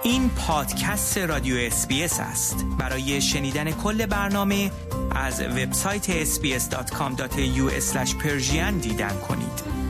این پادکست رادیو SBS است. برای شنیدن کل برنامه از وبسایت sbs.com.au/persian دیدن کنید.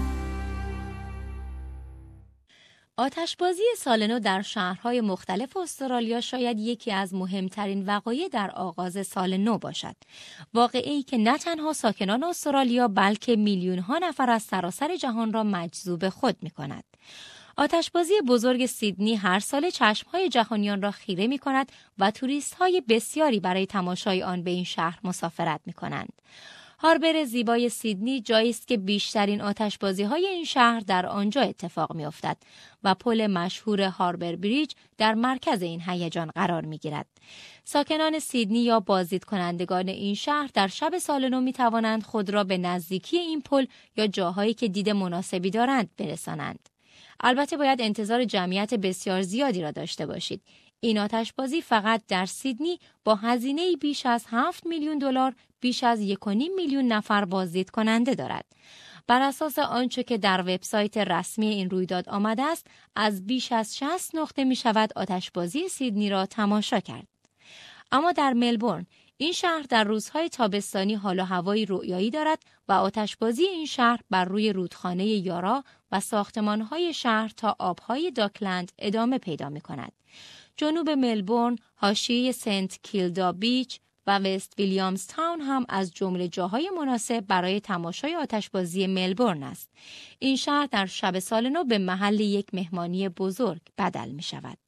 آتشبازی سال نو در شهرهای مختلف استرالیا شاید یکی از مهمترین وقایع در آغاز سال نو باشد. واقعه‌ای که نه تنها ساکنان استرالیا بلکه میلیون‌ها نفر از سراسر جهان را مجذوب خود می‌کند. آتشبازی بزرگ سیدنی هر سال چشم‌های جهانیان را خیره می‌کند و توریست‌های بسیاری برای تماشای آن به این شهر مسافرت می‌کنند. هاربر زیبای سیدنی جایی است که بیشترین آتشبازی‌های این شهر در آنجا اتفاق می‌افتد و پل مشهور هاربر بریج در مرکز این هیجان قرار می‌گیرد. ساکنان سیدنی یا بازدیدکنندگان این شهر در شب سال نو می‌توانند خود را به نزدیکی این پل یا جاهایی که دید مناسبی دارند برسانند. البته باید انتظار جمعیت بسیار زیادی را داشته باشید. این آتشبازی فقط در سیدنی با هزینه‌ای بیش از 7 میلیون دلار بیش از 1.5 میلیون نفر بازدید کننده دارد. بر اساس آنچه که در وبسایت رسمی این رویداد آمده است، از بیش از 60 نقطه می شود آتشبازی سیدنی را تماشا کرد. اما در ملبورن، این شهر در روزهای تابستانی حال و هوایی رویایی دارد و آتشبازی این شهر بر روی رودخانه یارا و ساختمان‌های شهر تا آب‌های داکلند ادامه پیدا می‌کند. جنوب ملبورن، حاشیه سنت کیلدا بیچ و وست ویلیامز تاون هم از جمله جاهای مناسب برای تماشای آتشبازی ملبورن است. این شهر در شب سال نو به محل یک مهمانی بزرگ بدل می‌شود.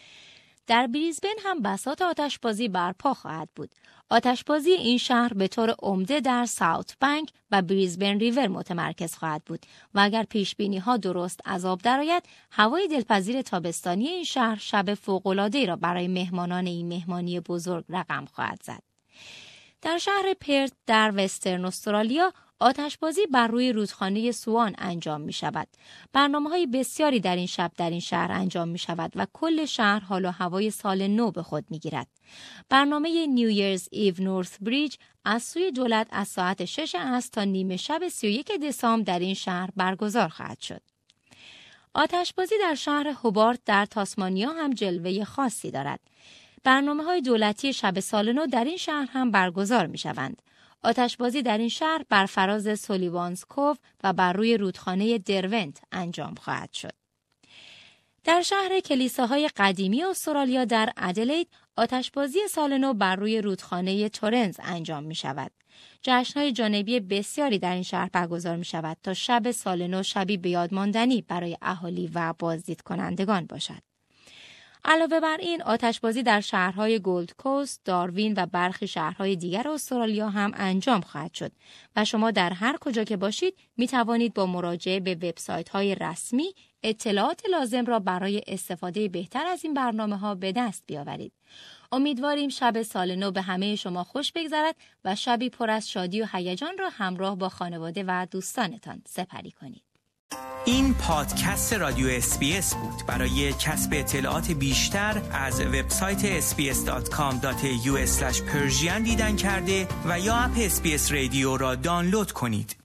در بریزبن هم بساط آتشبازی برپا خواهد بود. آتشبازی این شهر به طور عمده در ساوت بانک و بریزبن ریور متمرکز خواهد بود و اگر پیشبینی‌ها درست از آب درآید، هوای دلپذیر تابستانی این شهر شب فوق‌العاده‌ای را برای مهمانان این مهمانی بزرگ رقم خواهد زد. در شهر پرت در وسترن استرالیا آتشبازی بر روی رودخانه سوان انجام می شود. برنامه‌های بسیاری در این شب در این شهر انجام می شود و کل شهر حال و هوای سال نو به خود می گیرد. برنامه نیو ایرز ایو نورث بریج از سوی دولت از ساعت 6 عصر تا نیمه شب 31 دسامبر در این شهر برگزار خواهد شد. آتشبازی در شهر هوبارت در تاسمانیا هم جلوه خاصی دارد. برنامه‌های دولتی شب سال نو در این شهر هم برگزار می شوند. آتشبازی در این شهر بر فراز سولیوانز کوو و بر روی رودخانه درونت انجام خواهد شد. در شهر کلیساهای قدیمی استرالیا در ادلید آتشبازی سال نو بر روی رودخانه تورنز انجام می شود. جشن‌های جانبی بسیاری در این شهر برگزار می شود تا شب سال نو شبی به یاد ماندنی برای اهالی و بازدید کنندگان باشد. علاوه بر این آتشبازی در شهرهای گولد کوست، داروین و برخی شهرهای دیگر استرالیا هم انجام خواهد شد و شما در هر کجا که باشید می توانید با مراجعه به وبسایت‌های رسمی اطلاعات لازم را برای استفاده بهتر از این برنامه‌ها به دست بیاورید. امیدواریم شب سال نو به همه شما خوش بگذرد و شبی پر از شادی و هیجان را همراه با خانواده و دوستانتان سپری کنید. این پادکست رادیو SBS بود. برای کسب اطلاعات بیشتر از وبسایت sbs.com.au/persian دیدن کرده و یا اپ SBS رادیو را دانلود کنید.